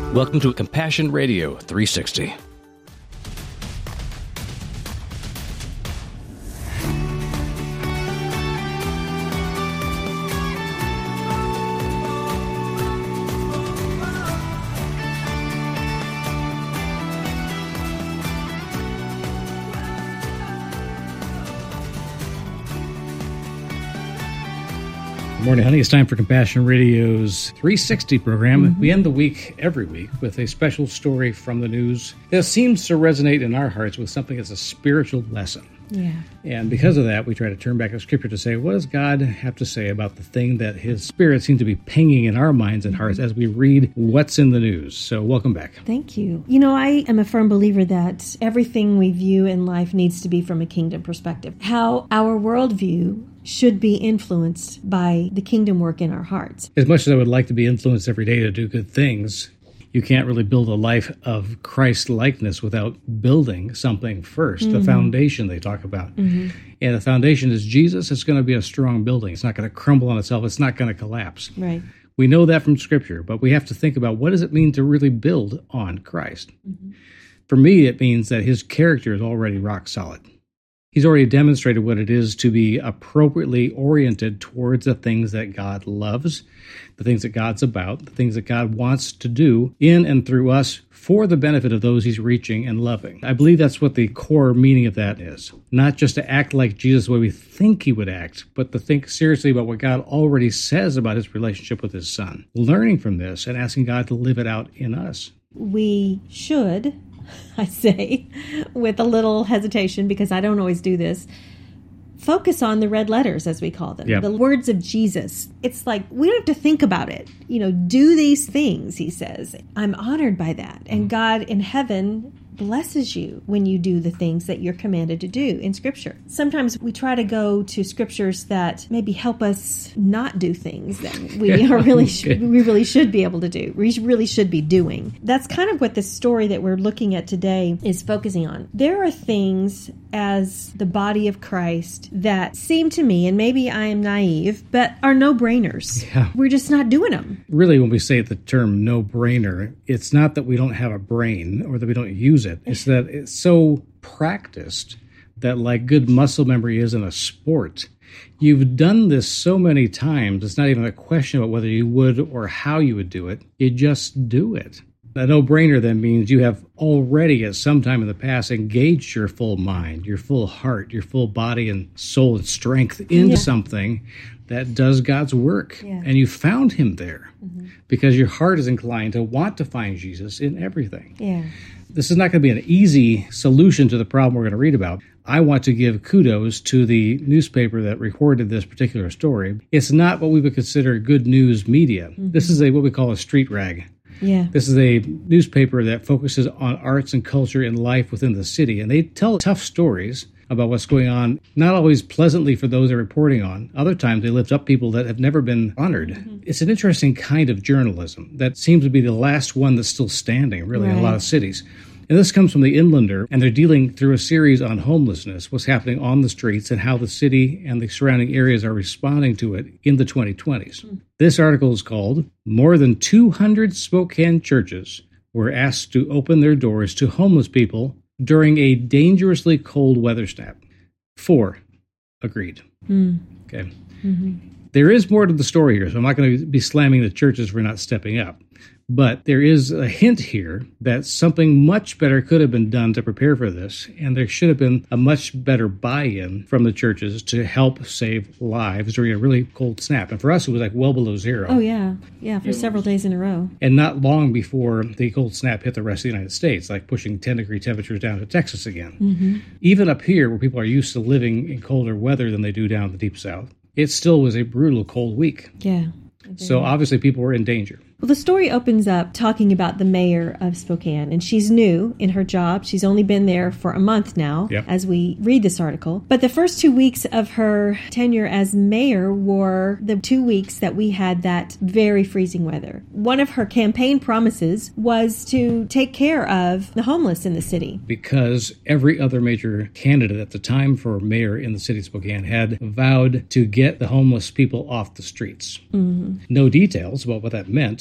Welcome to Compassion Radio 360. Good morning, honey. It's time for Compassion Radio's 360 program. We end the week every week with a special story from the news that seems to resonate in our hearts with something that's a spiritual lesson. Yeah. And because of that, we try to turn back to Scripture to say, what does God have to say about the thing that His Spirit seems to be pinging in our minds and hearts as we read what's in the news? So welcome back. Thank you. You know, I am a firm believer that everything we view in life needs to be from a kingdom perspective. How our worldview should be influenced by the kingdom work in our hearts. As much as I would like to be influenced every day to do good things, you can't really build a life of Christ-likeness without building something first, the foundation they talk about. And the foundation is Jesus. It's going to be a strong building. It's not going to crumble on itself. It's not going to collapse. Right. We know that from Scripture, but we have to think about what does it mean to really build on Christ? For me, it means that His character is already rock solid. He's already demonstrated what it is to be appropriately oriented towards the things that God loves, the things that God's about, the things that God wants to do in and through us for the benefit of those He's reaching and loving. I believe that's what the core meaning of that is. Not just to act like Jesus the way we think He would act, but to think seriously about what God already says about His relationship with His Son. Learning from this and asking God to live it out in us. We should, I say, with a little hesitation, because I don't always do this, focus on the red letters, as we call them, the words of Jesus. It's like, we don't have to think about it. You know, do these things, He says. I'm honored by that. And God in heaven blesses you when you do the things that you're commanded to do in Scripture. Sometimes we try to go to Scriptures that maybe help us not do things that we really should be able to do. We really should be doing. That's kind of what the story that we're looking at today is focusing on. There are things as the body of Christ that seem to me, and maybe I am naive, but are no-brainers. Yeah. We're just not doing them. Really, when we say the term no-brainer, it's not that we don't have a brain or that we don't use it. It's that it's so practiced that, like good muscle memory is in a sport, you've done this so many times, it's not even a question about whether you would or how you would do it. You just do it. A no-brainer then means you have already at some time in the past engaged your full mind, your full heart, your full body and soul and strength into something that does God's work. Yeah. And you found Him there because your heart is inclined to want to find Jesus in everything. Yeah. This is not going to be an easy solution to the problem we're going to read about. I want to give kudos to the newspaper that recorded this particular story. It's not what we would consider good news media. This is what we call a street rag. Yeah. This is a newspaper that focuses on arts and culture and life within the city, and they tell tough stories about what's going on, not always pleasantly for those they're reporting on. Other times they lift up people that have never been honored. It's an interesting kind of journalism that seems to be the last one that's still standing, really, in a lot of cities. And this comes from the Inlander, and they're dealing through a series on homelessness, what's happening on the streets, and how the city and the surrounding areas are responding to it in the 2020s. This article is called, "More than 200 Spokane churches were asked to open their doors to homeless people during a dangerously cold weather snap. 4 agreed." Okay. There is more to the story here, so I'm not going to be slamming the churches for not stepping up. But there is a hint here that something much better could have been done to prepare for this, and there should have been a much better buy-in from the churches to help save lives during a really cold snap. And for us, it was like well below zero. Oh, yeah. Yeah, for several days in a row. And not long before the cold snap hit the rest of the United States, like pushing 10-degree temperatures down to Texas again. Even up here, where people are used to living in colder weather than they do down in the Deep South, it still was a brutal cold week. Yeah. So obviously people were in danger. Well, the story opens up talking about the mayor of Spokane, and she's new in her job. She's only been there for a month now, as we read this article. But the first 2 weeks of her tenure as mayor were the 2 weeks that we had that very freezing weather. One of her campaign promises was to take care of the homeless in the city. Because every other major candidate at the time for mayor in the city of Spokane had vowed to get the homeless people off the streets. No details about what that meant.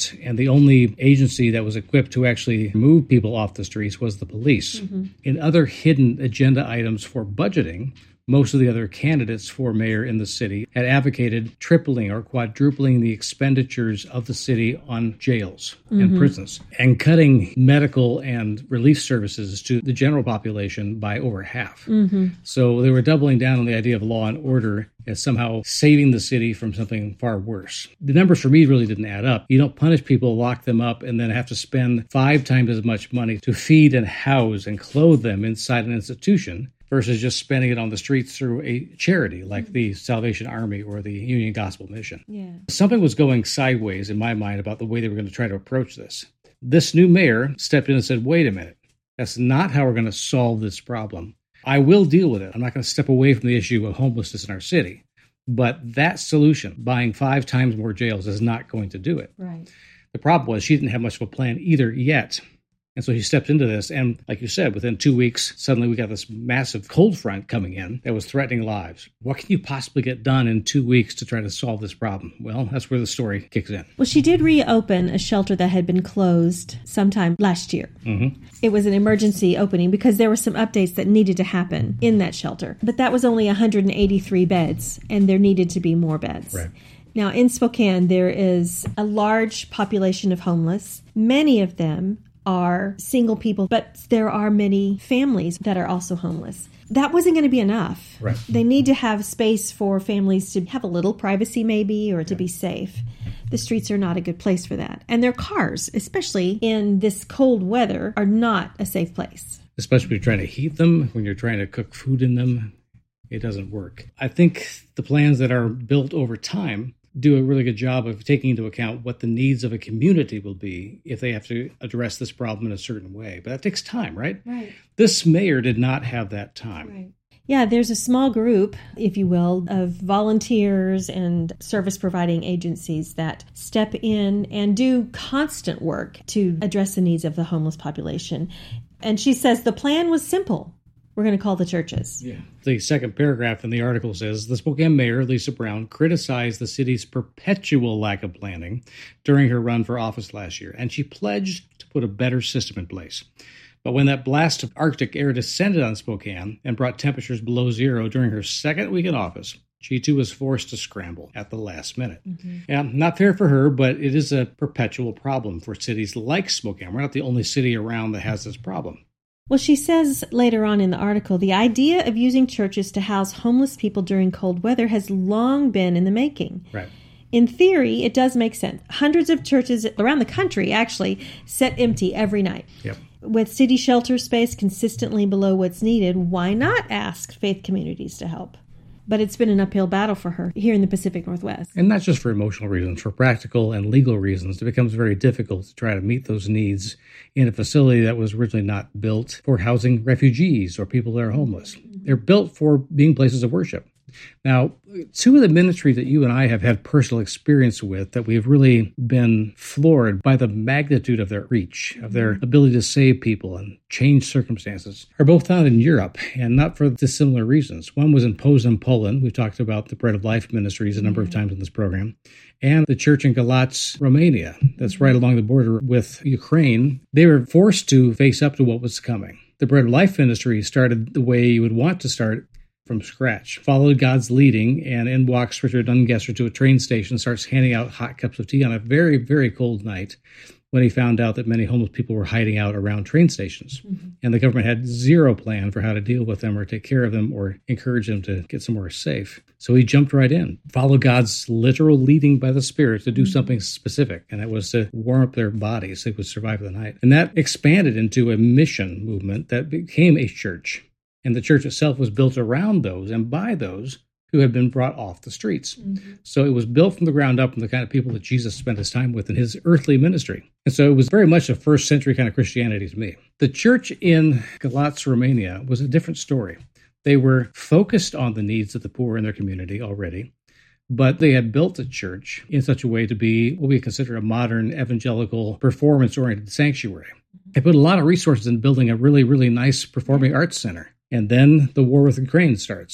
streets, and the only agency that was equipped to actually move people off the streets was the police. In other hidden agenda items for budgeting, most of the other candidates for mayor in the city had advocated tripling or quadrupling the expenditures of the city on jails and prisons, and cutting medical and relief services to the general population by over half. So they were doubling down on the idea of law and order as somehow saving the city from something far worse. The numbers for me really didn't add up. You don't punish people, lock them up, and then have to spend 5 times as much money to feed and house and clothe them inside an institution versus just spending it on the streets through a charity like the Salvation Army or the Union Gospel Mission. Something was going sideways in my mind about the way they were going to try to approach this. This new mayor stepped in and said, wait a minute, that's not how we're going to solve this problem. I will deal with it. I'm not going to step away from the issue of homelessness in our city. But that solution, buying 5 times more jails, is not going to do it. Right. The problem was she didn't have much of a plan either yet. And so he stepped into this, and like you said, within 2 weeks, suddenly we got this massive cold front coming in that was threatening lives. What can you possibly get done in 2 weeks to try to solve this problem? Well, that's where the story kicks in. Well, she did reopen a shelter that had been closed sometime last year. It was an emergency opening because there were some updates that needed to happen in that shelter. But that was only 183 beds, and there needed to be more beds. Right. Now, in Spokane, there is a large population of homeless. Many of them are single people, but there are many families that are also homeless. That wasn't going to be enough. Right. They need to have space for families to have a little privacy maybe, or to be safe. The streets are not a good place for that. And their cars, especially in this cold weather, are not a safe place. Especially when you're trying to heat them, when you're trying to cook food in them, it doesn't work. I think the plans that are built over time do a really good job of taking into account what the needs of a community will be if they have to address this problem in a certain way. But that takes time, right? Right. This mayor did not have that time. Right. Yeah, there's a small group, if you will, of volunteers and service-providing agencies that step in and do constant work to address the needs of the homeless population. And she says the plan was simple. We're going to call the churches. Yeah. The second paragraph in the article says, the Spokane mayor, Lisa Brown, criticized the city's perpetual lack of planning during her run for office last year, and she pledged to put a better system in place. But when that blast of Arctic air descended on Spokane and brought temperatures below zero during her second week in office, she too was forced to scramble at the last minute. Yeah, not fair for her, but it is a perpetual problem for cities like Spokane. We're not the only city around that has this problem. Well, she says later on in the article, the idea of using churches to house homeless people during cold weather has long been in the making. Right. In theory, it does make sense. Hundreds of churches around the country actually sit empty every night. Yep. With city shelter space consistently below what's needed, why not ask faith communities to help? But it's been an uphill battle for her here in the Pacific Northwest. And not just for emotional reasons, for practical and legal reasons. It becomes very difficult to try to meet those needs in a facility that was originally not built for housing refugees or people that are homeless. They're built for being places of worship. Now, 2 of the ministries that you and I have had personal experience with that we've really been floored by the magnitude of their reach, of their ability to save people and change circumstances, are both found in Europe, and not for dissimilar reasons. One was in Poznań, Poland. We've talked about the Bread of Life ministries a number of times in this program. And the church in Galatz, Romania, that's right along the border with Ukraine. They were forced to face up to what was coming. The Bread of Life ministry started the way you would want to start, from scratch, followed God's leading, and in walks Richard Ungesser to a train station, starts handing out hot cups of tea on a very, very cold night when he found out that many homeless people were hiding out around train stations. And the government had zero plan for how to deal with them or take care of them or encourage them to get somewhere safe. So he jumped right in, followed God's literal leading by the Spirit to do something specific, and that was to warm up their bodies so they would survive the night. And that expanded into a mission movement that became a church. And the church itself was built around those and by those who had been brought off the streets. So it was built from the ground up from the kind of people that Jesus spent his time with in his earthly ministry. And so it was very much a first century kind of Christianity to me. The church in Galatz, Romania was a different story. They were focused on the needs of the poor in their community already, but they had built the church in such a way to be what we consider a modern evangelical performance-oriented sanctuary. They put a lot of resources in building a really, really nice performing arts center. And then the war with Ukraine starts.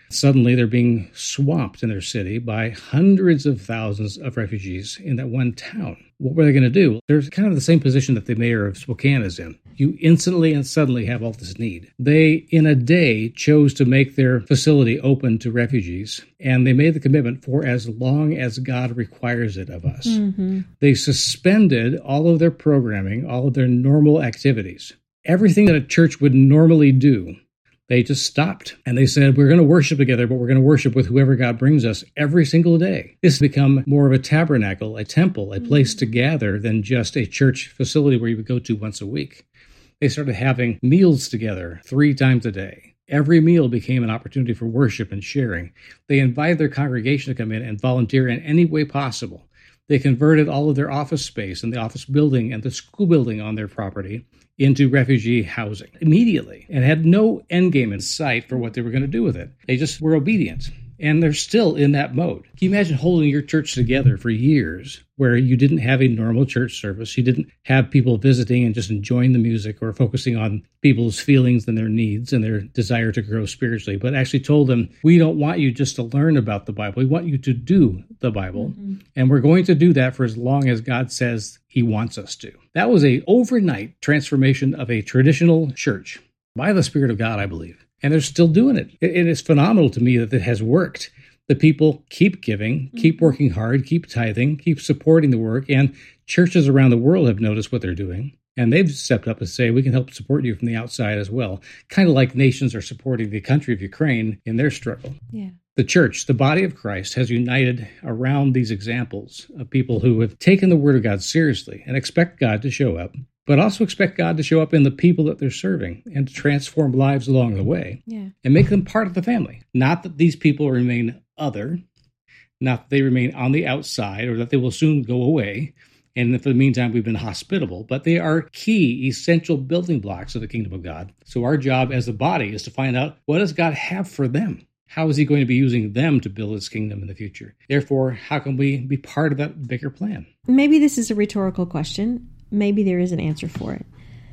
Suddenly, they're being swamped in their city by hundreds of thousands of refugees in that one town. What were they going to do? They're kind of the same position that the mayor of Spokane is in. You instantly and suddenly have all this need. They, in a day, chose to make their facility open to refugees, and they made the commitment for as long as God requires it of us. Mm-hmm. They suspended all of their programming, all of their normal activities. Everything that a church would normally do, they just stopped. And they said, we're going to worship together, but we're going to worship with whoever God brings us every single day. This has become more of a tabernacle, a temple, a place to gather than just a church facility where you would go to once a week. They started having meals together 3 times a day. Every meal became an opportunity for worship and sharing. They invited their congregation to come in and volunteer in any way possible. They converted all of their office space and the office building and the school building on their property into refugee housing immediately and had no end game in sight for what they were going to do with it. They just were obedient. And they're still in that mode. Can you imagine holding your church together for years where you didn't have a normal church service? You didn't have people visiting and just enjoying the music or focusing on people's feelings and their needs and their desire to grow spiritually, but actually told them, we don't want you just to learn about the Bible. We want you to do the Bible. Mm-hmm. And we're going to do that for as long as God says he wants us to. That was an overnight transformation of a traditional church by the Spirit of God, I believe. And they're still doing it. It is phenomenal to me that it has worked. The people keep giving, keep working hard, keep tithing, keep supporting the work. And churches around the world have noticed what they're doing. And they've stepped up and say, we can help support you from the outside as well. Kind of like nations are supporting the country of Ukraine in their struggle. Yeah. The church, the body of Christ, has united around these examples of people who have taken the Word of God seriously and expect God to show up, but also expect God to show up in the people that they're serving and to transform lives along the way and make them part of the family. Not that these people remain other, not that they remain on the outside or that they will soon go away, and for the meantime we've been hospitable, but they are key, essential building blocks of the kingdom of God. So our job as a body is to find out, what does God have for them? How is he going to be using them to build his kingdom in the future? Therefore, how can we be part of that bigger plan? Maybe this is a rhetorical question. Maybe there is an answer for it.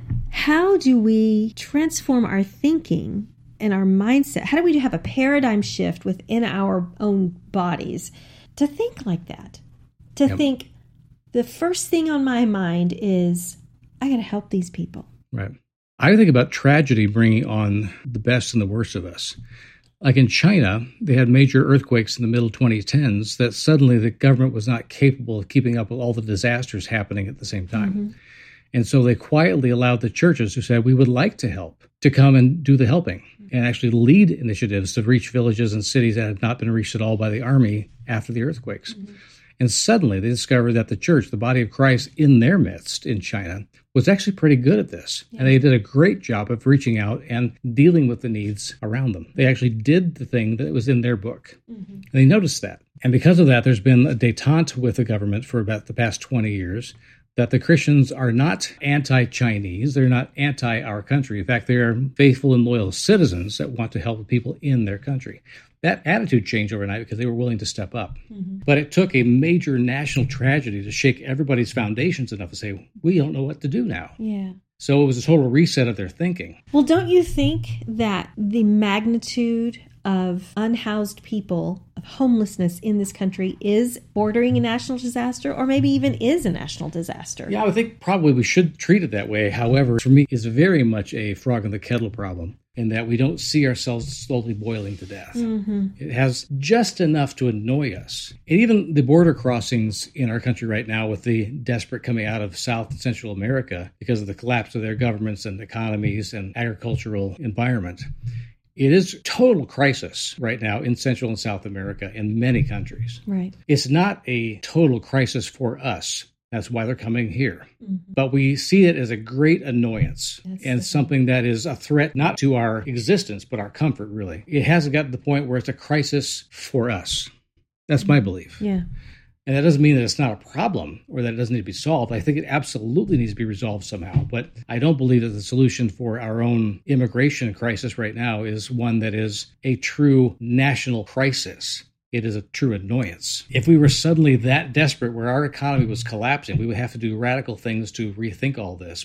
How do we transform our thinking and our mindset? How do we have a paradigm shift within our own bodies to think like that? To think the first thing on my mind is, I got to help these people. Right. I think about tragedy bringing on the best and the worst of us. Like in China, they had major earthquakes in the middle 2010s that suddenly the government was not capable of keeping up with all the disasters happening at the same time. Mm-hmm. And so they quietly allowed the churches who said, we would like to help, to come and do the helping and actually lead initiatives to reach villages and cities that had not been reached at all by the army after the earthquakes. Mm-hmm. And suddenly they discovered that the church, the body of Christ in their midst in China, was actually pretty good at this. Yeah. And they did a great job of reaching out and dealing with the needs around them. They actually did the thing that was in their book. Mm-hmm. And they noticed that. And because of that, there's been a détente with the government for about the past 20 years that the Christians are not anti-Chinese. They're not anti our country. In fact, they are faithful and loyal citizens that want to help the people in their country. That attitude changed overnight because they were willing to step up. Mm-hmm. But it took a major national tragedy to shake everybody's foundations enough to say, we don't know what to do now. Yeah. So it was a total reset of their thinking. Well, don't you think that the magnitude of unhoused people, of homelessness in this country is bordering a national disaster, or maybe even is a national disaster? Yeah, I think probably we should treat it that way. However, for me, it's very much a frog in the kettle problem, in that we don't see ourselves slowly boiling to death. Mm-hmm. It has just enough to annoy us. And even the border crossings in our country right now, with the desperate coming out of South and Central America because of the collapse of their governments and economies and agricultural environment, it is total crisis right now in Central and South America in many countries. Right. It's not a total crisis for us. That's why they're coming here. Mm-hmm. But we see it as a great annoyance and something that is a threat not to our existence, but our comfort, really. It hasn't gotten to the point where it's a crisis for us. That's my belief. Yeah. And that doesn't mean that it's not a problem or that it doesn't need to be solved. I think it absolutely needs to be resolved somehow. But I don't believe that the solution for our own immigration crisis right now is one that is a true national crisis. It is a true annoyance. If we were suddenly that desperate where our economy was collapsing, we would have to do radical things to rethink all this. But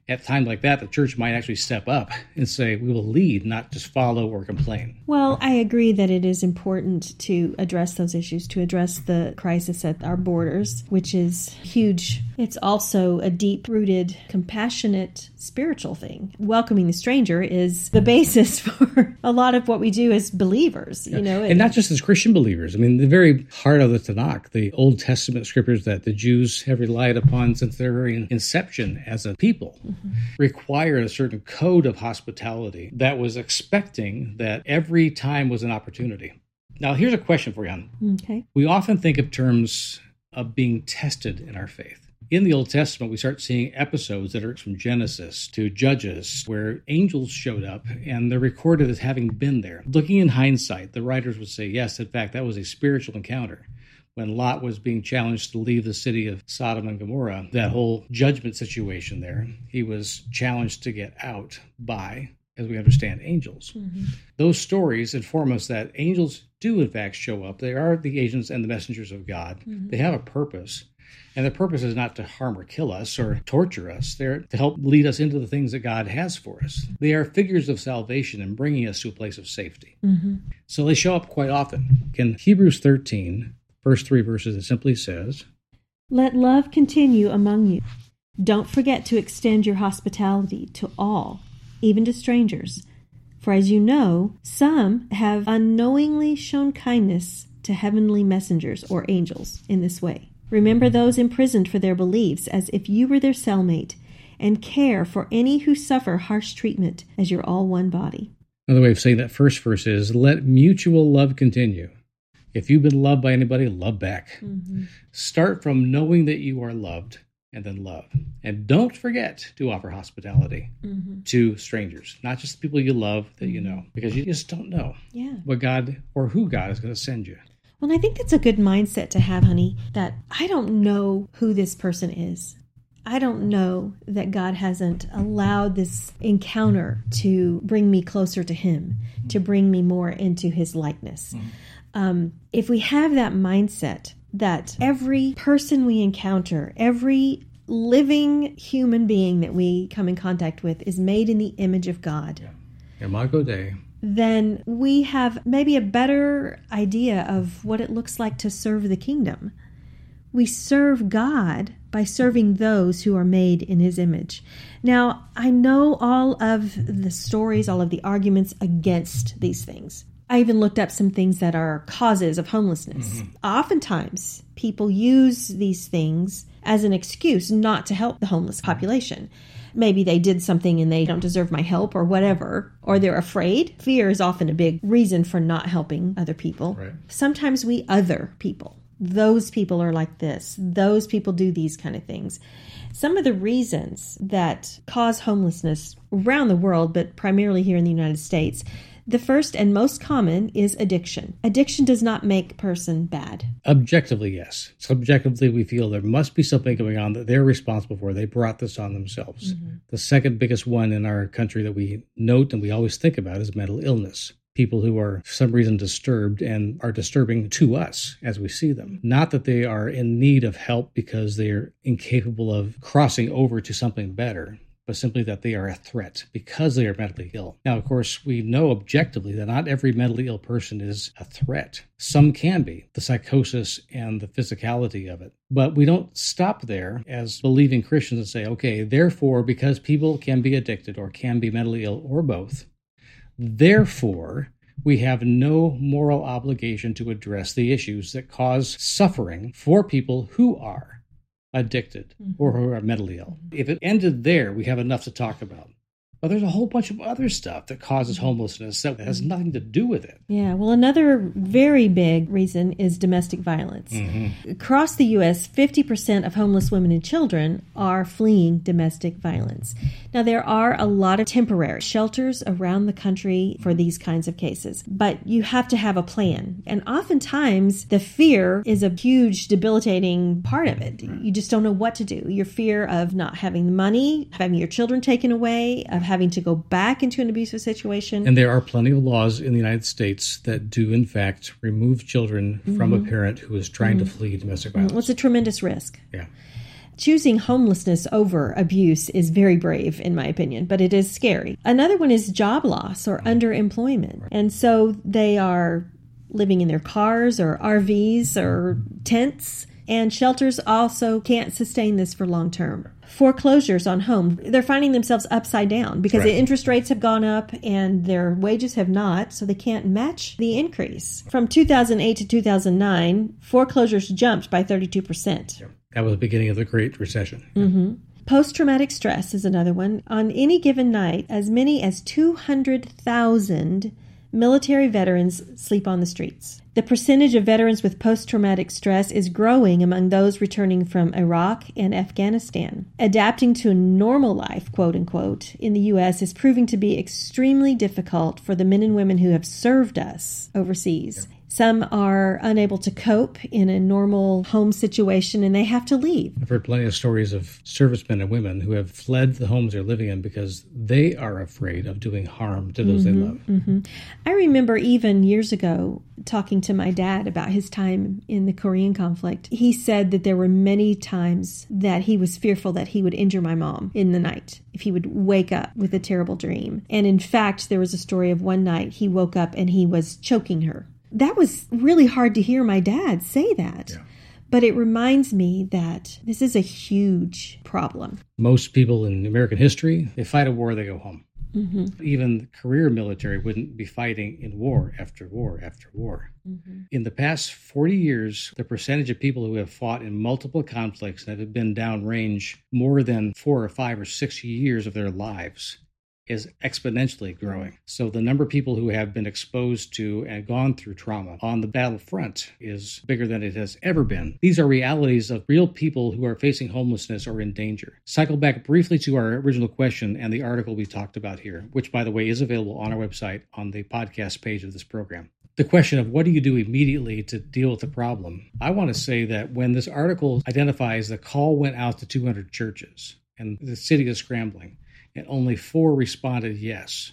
at a time like that, the church might actually step up and say, we will lead, not just follow or complain. Well, I agree that it is important to address those issues, to address the crisis at our borders, which is huge. It's also a deep-rooted, compassionate, spiritual thing. Welcoming the stranger is the basis for a lot of what we do as believers, you know. And not just as Christian believers. I mean, the very heart of the Tanakh, the Old Testament scriptures that the Jews have relied upon since their very inception as a people, required a certain code of hospitality that was expecting that every time was an opportunity. Now, here's a question for you. Okay. We often think of terms of being tested in our faith. In the Old Testament, we start seeing episodes that are from Genesis to Judges where angels showed up and they're recorded as having been there. Looking in hindsight, the writers would say, yes, in fact, that was a spiritual encounter. When Lot was being challenged to leave the city of Sodom and Gomorrah, that whole judgment situation there, he was challenged to get out by, as we understand, angels. Those stories inform us that angels do, in fact, show up. They are the agents and the messengers of God. They have a purpose. And the purpose is not to harm or kill us or torture us. They're to help lead us into the things that God has for us. They are figures of salvation and bringing us to a place of safety. So they show up quite often. In Hebrews 13, first 3 verses, it simply says, "Let love continue among you. Don't forget to extend your hospitality to all, even to strangers. For as you know, some have unknowingly shown kindness to heavenly messengers or angels in this way. Remember those imprisoned for their beliefs as if you were their cellmate, and care for any who suffer harsh treatment, as you're all one body." Another way of saying that first verse is, let mutual love continue. If you've been loved by anybody, love back. Start from knowing that you are loved and then love. And don't forget to offer hospitality to strangers, not just the people you love that you know, because you just don't know what God or who God is going to send you. Well, I think that's a good mindset to have, honey, that I don't know who this person is. I don't know that God hasn't allowed this encounter to bring me closer to Him, to bring me more into His likeness. If we have that mindset that every person we encounter, every living human being that we come in contact with is made in the image of God, Imago Dei, then we have maybe a better idea of what it looks like to serve the kingdom. We serve God by serving those who are made in His image. Now, I know all of the stories, all of the arguments against these things. I even looked up some things that are causes of homelessness. Oftentimes, people use these things as an excuse not to help the homeless population. Maybe they did something and they don't deserve my help or whatever, or they're afraid. Fear is often a big reason for not helping other people. Right. Sometimes we other people. Those people are like this. Those people do these kind of things. Some of the reasons that cause homelessness around the world, but primarily here in the United States, the first and most common is addiction. Addiction does not make a person bad. Objectively, yes. Subjectively, we feel there must be something going on that they're responsible for. They brought this on themselves. The second biggest one in our country that we note and we always think about is mental illness. People who are for some reason disturbed and are disturbing to us as we see them. Not that they are in need of help because they're incapable of crossing over to something better, but simply that they are a threat because they are mentally ill. Now, of course, we know objectively that not every mentally ill person is a threat. Some can be, the psychosis and the physicality of it. But we don't stop there as believing Christians and say, okay, therefore, because people can be addicted or can be mentally ill or both, therefore, we have no moral obligation to address the issues that cause suffering for people who are addicted or who are mentally ill. If it ended there, we have enough to talk about. But there's a whole bunch of other stuff that causes homelessness that has nothing to do with it. Yeah, well, another very big reason is domestic violence. Across the U.S., 50% of homeless women and children are fleeing domestic violence. Now, there are a lot of temporary shelters around the country for these kinds of cases, but you have to have a plan. And oftentimes, the fear is a huge debilitating part of it. You just don't know what to do. Your fear of not having the money, having your children taken away, of having to go back into an abusive situation. And there are plenty of laws in the United States that do, in fact, remove children from a parent who is trying to flee domestic violence. Well, it's a tremendous risk. Yeah. Choosing homelessness over abuse is very brave, in my opinion, but it is scary. Another one is job loss or underemployment. And so they are living in their cars or RVs or tents, and shelters also can't sustain this for long term. Foreclosures on home, they're finding themselves upside down because the interest rates have gone up and their wages have not, so they can't match the increase. From 2008 to 2009, foreclosures jumped by 32%. That was the beginning of the Great Recession. Mm-hmm. Post-traumatic stress is another one. On any given night, as many as 200,000 military veterans sleep on the streets. The percentage of veterans with post-traumatic stress is growing among those returning from Iraq and Afghanistan. Adapting to a normal life, quote unquote, in the U.S. is proving to be extremely difficult for the men and women who have served us overseas. Yeah. Some are unable to cope in a normal home situation and they have to leave. I've heard plenty of stories of servicemen and women who have fled the homes they're living in because they are afraid of doing harm to those they love. Mm-hmm. I remember even years ago talking to my dad about his time in the Korean conflict. He said that there were many times that he was fearful that he would injure my mom in the night if he would wake up with a terrible dream. And in fact, there was a story of one night he woke up and he was choking her. That was really hard to hear my dad say that. Yeah. But it reminds me that this is a huge problem. Most people in American history, they fight a war, they go home. Mm-hmm. Even the career military wouldn't be fighting in war after war after war. Mm-hmm. In the past 40 years, the percentage of people who have fought in multiple conflicts and have been downrange more than 4 or 5 or 6 years of their lives is exponentially growing. So the number of people who have been exposed to and gone through trauma on the battlefront is bigger than it has ever been. These are realities of real people who are facing homelessness or in danger. Cycle back briefly to our original question and the article we talked about here, which, by the way, is available on our website on the podcast page of this program. The question of what do you do immediately to deal with the problem? I want to say that when this article identifies the call went out to 200 churches and the city is scrambling, and only 4 responded yes,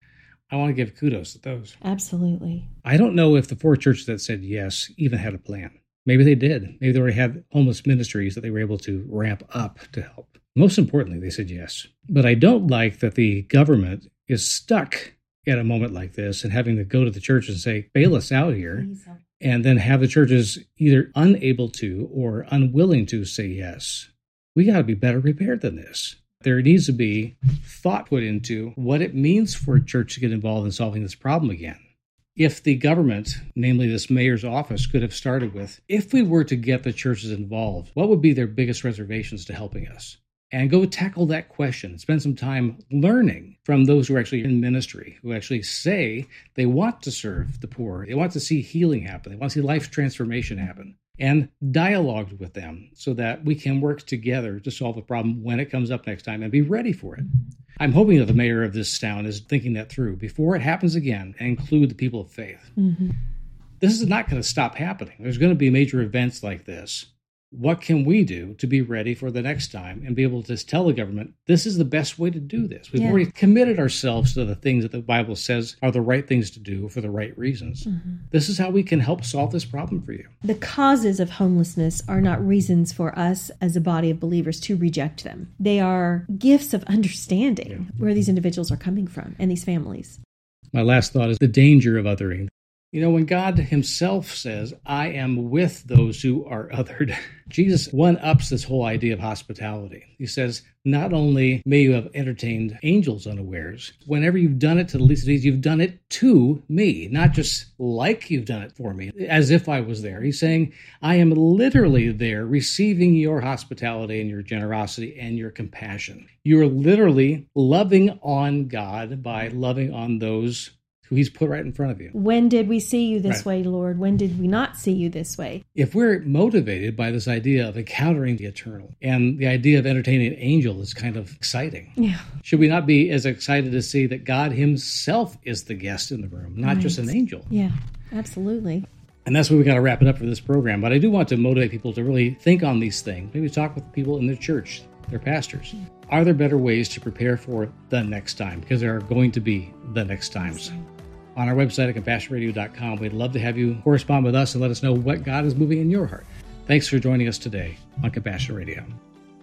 I want to give kudos to those. Absolutely. I don't know if the 4 churches that said yes even had a plan. Maybe they did. Maybe they already had homeless ministries that they were able to ramp up to help. Most importantly, they said yes. But I don't like that the government is stuck at a moment like this and having to go to the church and say, bail us out here, and then have the churches either unable to or unwilling to say yes. We got to be better prepared than this. There needs to be thought put into what it means for a church to get involved in solving this problem again. If the government, namely this mayor's office, could have started with, if we were to get the churches involved, what would be their biggest reservations to helping us? And go tackle that question. Spend some time learning from those who are actually in ministry, who actually say they want to serve the poor. They want to see healing happen. They want to see life transformation happen. And dialogue with them so that we can work together to solve the problem when it comes up next time and be ready for it. I'm hoping that the mayor of this town is thinking that through before it happens again and include the people of faith. Mm-hmm. This is not going to stop happening. There's going to be major events like this. What can we do to be ready for the next time and be able to tell the government, this is the best way to do this? We've already committed ourselves to the things that the Bible says are the right things to do for the right reasons. Mm-hmm. This is how we can help solve this problem for you. The causes of homelessness are not reasons for us as a body of believers to reject them. They are gifts of understanding where these individuals are coming from and these families. My last thought is the danger of othering. You know, when God himself says, I am with those who are othered, Jesus one-ups this whole idea of hospitality. He says, not only may you have entertained angels unawares, whenever you've done it to the least of these, you've done it to me, not just like you've done it for me, as if I was there. He's saying, I am literally there receiving your hospitality and your generosity and your compassion. You're literally loving on God by loving on those who he's put right in front of you. When did we see you this way, Lord? When did we not see you this way? If we're motivated by this idea of encountering the eternal and the idea of entertaining an angel is kind of exciting, should we not be as excited to see that God himself is the guest in the room, not just an angel? Yeah, absolutely. And that's where we got to wrap it up for this program. But I do want to motivate people to really think on these things. Maybe talk with people in their church, their pastors. Are there better ways to prepare for the next time? Because there are going to be the next times. On our website at CompassionRadio.com, we'd love to have you correspond with us and let us know what God is moving in your heart. Thanks for joining us today on Compassion Radio.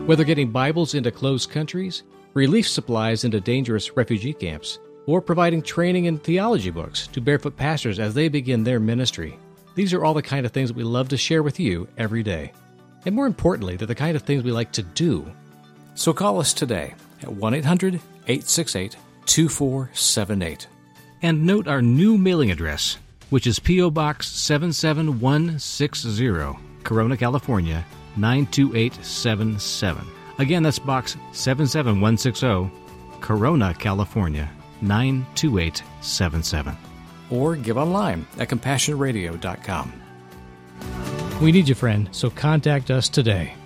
Whether getting Bibles into closed countries, relief supplies into dangerous refugee camps, or providing training in theology books to barefoot pastors as they begin their ministry, these are all the kind of things that we love to share with you every day. And more importantly, they're the kind of things we like to do. So call us today at 1-800-868-2478. And note our new mailing address, which is P.O. Box 77160, Corona, California, 92877. Again, that's Box 77160, Corona, California, 92877. Or give online at CompassionRadio.com. We need you, friend, so contact us today.